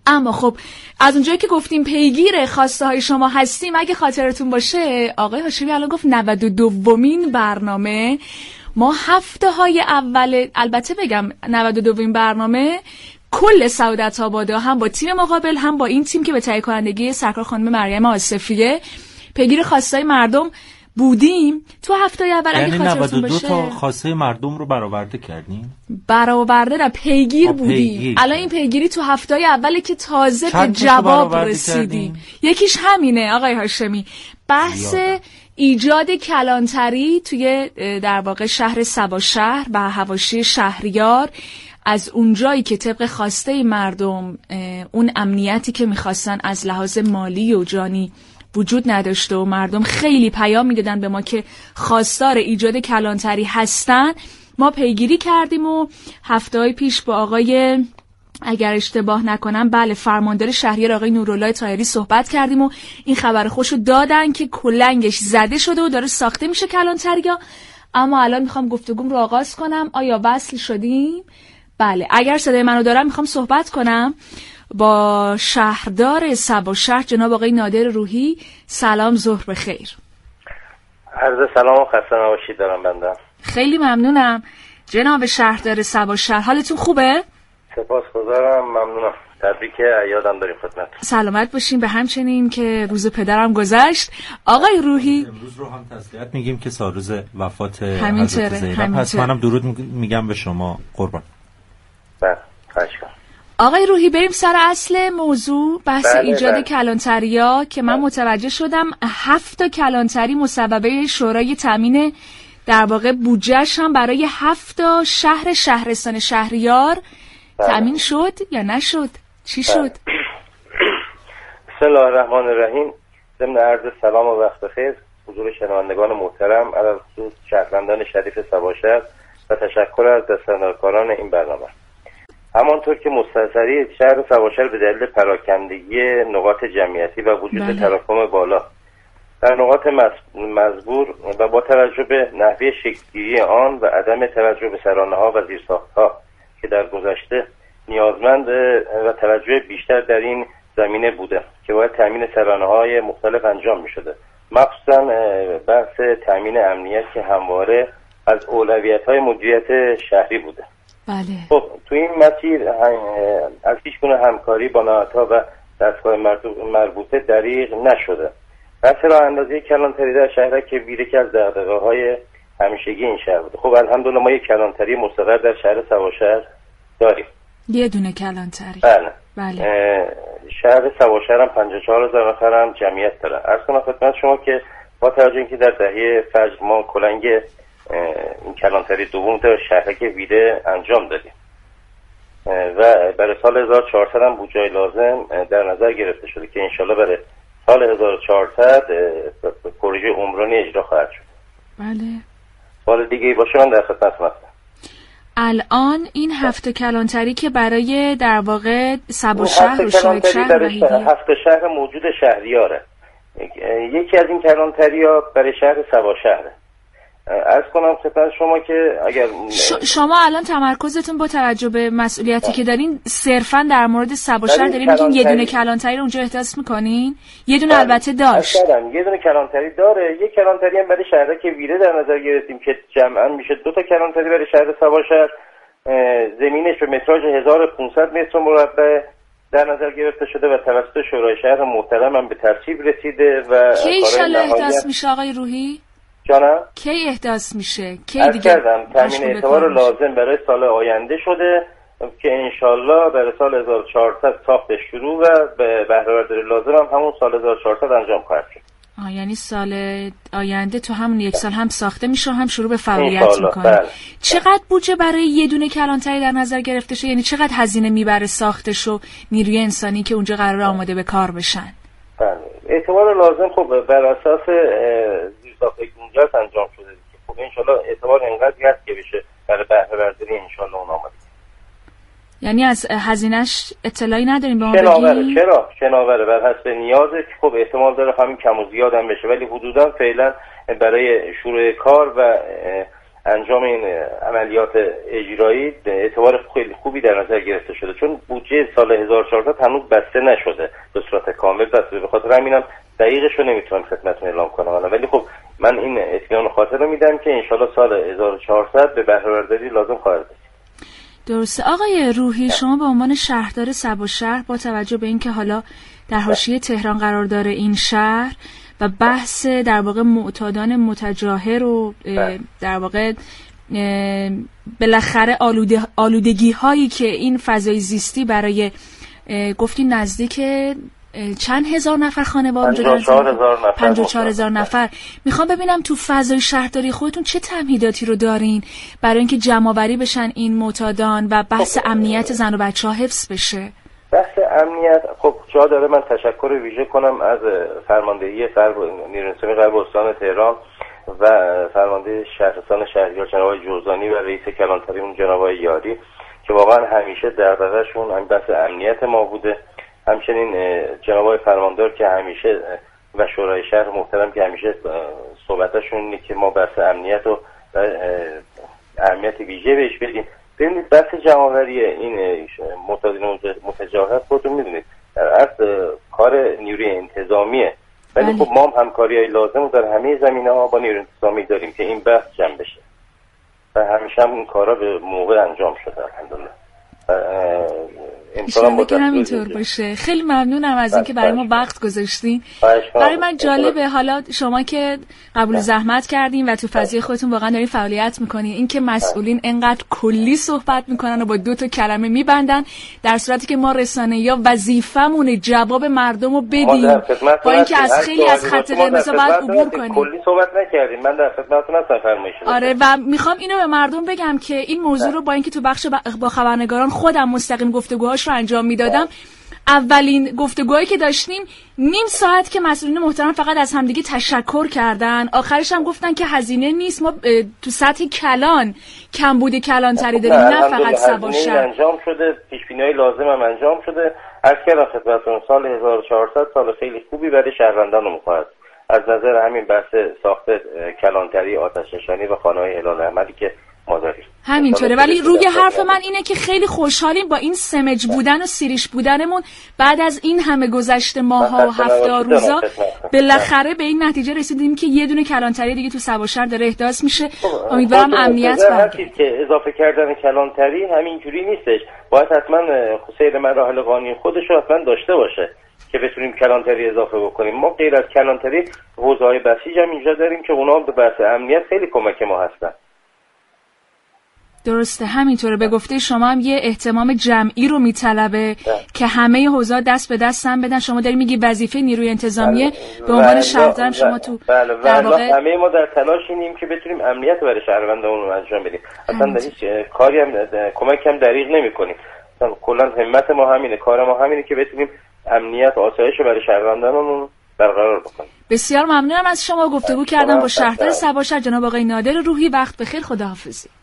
اما خب از اونجایی که گفتیم پیگیر خواسته های شما هستیم، اگه خاطرتون باشه آقای هاشمی الان گفت 92مین برنامه ما هفته های اول، البته بگم 92مین برنامه کل سعادت آباد هم با تیم مقابل هم با این تیم که به تهیه کنندگی سرکار خانم مریم آصفیه پیگیر خواسته های مردم بودیم. تو هفته اول یعنی اگه خاطرتون باشه 92 تا خواسته مردم رو برآورده کردیم. برآورده نه، پیگیر بودیم. الان این پیگیری تو هفته اوله که تازه به جواب رسیدیم. یکیش همینه آقای هاشمی، بحث ایجاد کلانتری توی در واقع شهر سباشهر و حواشی شهریار، از اونجایی که طبق خواسته مردم اون امنیتی که میخواستن از لحاظ مالی و جانی وجود نداشته و مردم خیلی پیام میدادن به ما که خواستار ایجاد کلانتری هستن، ما پیگیری کردیم و هفته‌های پیش با آقای، اگر اشتباه نکنم بله، فرماندار شهریار آقای نورالله طاهری صحبت کردیم و این خبر خوشو دادن که کلنگش زده شده و داره ساخته میشه کلانتریا. اما الان میخوام گفتگوم رو آغاز کنم. آیا وصل شدیم؟ بله، اگر صدای منو دارم میخوام صحبت کنم با شهردار سباشهر جناب آقای نادر روحی. سلام، ظهر بخیر. عرض سلام و خسته نباشید دارم بنده. خیلی ممنونم جناب شهردار سباشهر، حالتون خوبه؟ سپاسگزارم، ممنونم. تبریک عیادم داریم خدمت. سلامت باشین، به همچنین که روز پدرم گذشت. آقای روحی امروز رو هم تسلیت میگیم که سالروز وفات همینطوره، حضرت زینب. پس منم درود میگم به شما قربان. بله، خواهش کنم. آقای روحی بریم سر اصل موضوع، بحث ایجاد کلانتریا که من متوجه شدم 7 کلانتری مصوبه شورای تامین در واقع بودجهش هم برای 7 شهر شهرستان شهریار تامین شد یا نشد؟ چی شد؟ بسم الله الرحمن الرحیم. ضمن عرض سلام و وقت بخیر حضور شنوندگان محترم، علاوه خصوص شهروندان شریف سباشهر و تشکر از دستاندرکاران این برنامه. همانطور که مستحضری شهر سباشهر به دلیل پراکندگی نقاط جمعیتی و وجود تراکم بالا در نقاط مزبور و با توجه به نحوه شکل‌گیری آن و عدم توجه به سرانه‌ها و زیرساخت‌ها که در گذشته نیازمند و توجه بیشتر در این زمینه بوده که باید تامین سرانه‌های مختلف انجام می‌شده، مخصوصاً بحث تامین امنیت که همواره از اولویت‌های مدیریت شهری بوده. بله. خب تو این مسیر از هیچگونه همکاری با نهادها و دستگاه مربوطه دریغ نشده. بحث راه اندازی کلانتری در شهر که یکی از دغدغه‌های همیشگی این شهر بوده. خب الحمدلله ما یک کلانتری مستقر در شهر سباشهر داریم. یه دونه کلانتری. بله. شهر سباشهر هم 54,000 نفر هم جمعیت داره. عرض کنم خدمت شما که با توجه اینکه در دهه فجر ما کلنگ این کلانتری دوم در شهرک ویده انجام دادیم و برای سال 1400 هم بودجه لازم در نظر گرفته شده که انشالله برای سال 1400 پروژه عمرانی اجرا خواهد شد. بله. سال دیگه ای باشه من در خدمت هستم. الان این 7 کلانتری که برای در واقع سباشهر و شاهد شهر و 7 شهر موجود شهریاره. یکی از این کلانتری‌ها برای شهر سباشهره. عرض کنم خدمت شما که اگر شما الان تمرکزتون با توجه به مسئولیتی که دارین صرفاً در مورد سباشهر دارین میگین یه دونه کلانتری رو اونجا احداث میکنین؟ یه دونه البته داشت. یه دونه کلانتری داره. یک کلانتری هم برای شهرک ویره در نظر گرفتیم که جمعاً میشه 2 تا کلانتری برای شهر سباشهر. زمینش به متراژ 1500 متر مربع در نظر گرفته شده و توسط شورای شهر محترم هم به تصویب رسیده و کی ان احداث میشه آقای روحی؟ جانم؟ کی احداث میشه؟ کی دیگه؟ تامین اعتبار لازم برای سال آینده شده که انشالله برای سال 1400 ساختش شروع و به بهره برداری لازم هم همون سال 1400 انجام خواهد شد. یعنی سال آینده تو همون یک سال هم ساخته میشه هم شروع به فعالیت میکنه. بله. چقدر بودجه برای یه دونه کلانتری در نظر گرفته شه؟ یعنی چقدر هزینه میبره ساختش و نیروی انسانی که اونجا قرار آماده به کار بشن؟ بله. اعتبار لازم خب بر اساس زیرساخت گونجات انجام شده که خب انشالله اعتبار اینقدر هست که بشه برای بهره برداری انشالله اون آماده. یعنی از هزینه‌اش اطلاعی نداریم به ما بگیم؟ چرا شناوره بر حسب نیازه که خب احتمال داره همین کم و زیاد هم بشه، ولی حدودا فعلا برای شروع کار و انجام این عملیات اجرایی اعتبار خیلی خوبی در نظر گرفته شده، چون بودجه سال 1400 هنوز بسته نشده به صورت کامل بسته. به خاطر همینم دقیقش رو نمیتونم خدمتتون اعلام کنم، ولی خب من این اطمینان خاطر رو میدم که انشالله سال 1400 به بهره برداری لازم خواهد بود. درسته. آقای روحی، شما به عنوان شهردار سباشهر با توجه به اینکه حالا در حاشیه تهران قرار داره این شهر و بحث در واقع معتادان متجاهر و در واقع بالاخره آلودگی هایی که این فضای زیستی برای گفتین نزدیک چند هزار نفر خانوار اونجا دارن، 54,000 نفر. میخوام ببینم تو فضای شهرداری خودتون چه تمهیداتی رو دارین برای اینکه جمع‌آوری بشن این معتادان و بحث امنیت زن و بچه‌ها حفظ بشه؟ بحث امنیت خب جا داره من تشکر ویژه کنم از فرماندهی نیروی انتظامی غرب استان تهران و فرمانده شهرستان شهریار جناب آقای جوزانی و رئیس کلانتری اون جناب آقای یاری که واقعا همیشه دغدغه‌شون همین بحث امنیت ما بوده. همچنین جناب آقای فرماندار که همیشه و شورای شهر محترم که همیشه صحبتشون اینه که ما بحث امنیت و اهمیت ویژه بهش بدیم. ببینید بحث جمع‌آوری این معتادین متجاهر خودتون میدونید در اصل کار نیروی انتظامیه، ولی خب ما هم همکاری‌های لازم رو در همه زمینه‌ها با نیروی انتظامی داریم که این بحث جمع بشه و همیشه هم این کارا به موقع انجام شده الحمدلله. انشالله که همینطور باشه. خیلی ممنونم از اینکه برای ما وقت گذاشتین. برای من جالبه حالا شما که قبول زحمت کردین و تو فضای خودتون واقعا دارین فعالیت میکنین، این که مسئولین انقدر کلی صحبت میکنن و با 2 کلمه میبندن، در صورتی که ما رسانه‌ای وظیفمونه جواب مردم رو بدیم با اینکه از خیلی از خط قرمز باید عبور کنیم. کلی صحبت نکردیم، من در خدمتتون هستم. فرمایش. آره و میخوام اینو به مردم بگم که این موضوع رو با اینکه تو بخش با خبرنگاران خودم مستقیم گفتگوهاش رو انجام میدادم، اولین گفتگوهایی که داشتیم نیم ساعت که مسئولین محترم فقط از همدیگه تشکر کردن، آخرش هم گفتن که هزینه نیست، ما تو سطح کلان کمبود کلانتری داریم نه فقط سباشهر. انجام شده، پیش‌بینی‌های لازم هم انجام شده. عرض کردم خدمتتون سال 1400 سال خیلی خوبی برای شهروندان رو می‌خواهد از نظر همین بحث ساخت کلانتری، آتش‌نشانی و خانه‌های هلال احمدی که ما داریم. همینطوره. ولی روی حرف من اینه که خیلی خوشحالیم با این سمج بودن و سیریش بودنمون بعد از این همه گذشته ماها و هفته روزا بالاخره به این نتیجه رسیدیم که یه دونه کلانتری دیگه تو سباشهر داره احداث میشه. امیدوارم امنیت برگرده. که اضافه کردن کلانتری همینجوری نیستش، باید حتما سیر مراحل قانونی خودش رو حتما داشته باشه که بتونیم کلانتری اضافه بکنیم. ما غیر از کلانتری حوزه‌های بسیج هم اینجا داریم که اونا به بحث امنیت خیلی کمک ما هستن. درسته، همینطوره. به گفته شما هم یه اهتمام جمعی رو میطلبه که همه حوزه‌ها دست به دست هم بدن. شما داری میگی وظیفه نیروی انتظامیه به عنوان شهردار شما تو در واقع همه ما در تلاشیم که بتونیم امنیت برای شهروندانمون رو انجام بدیم. اصلا هیچ کاری هم کمک هم دریغ نمی‌کنیم. اصلا کلا همت ما همینه، کار ما همینه که بتونیم امنیت و آسایش رو برای شهروندانمون برقرار بکنیم. بسیار ممنونم از شما. گفتگو کردم با شهردار سباشهر جناب آقای نادر روحی. وقت بخیر، خداحافظی.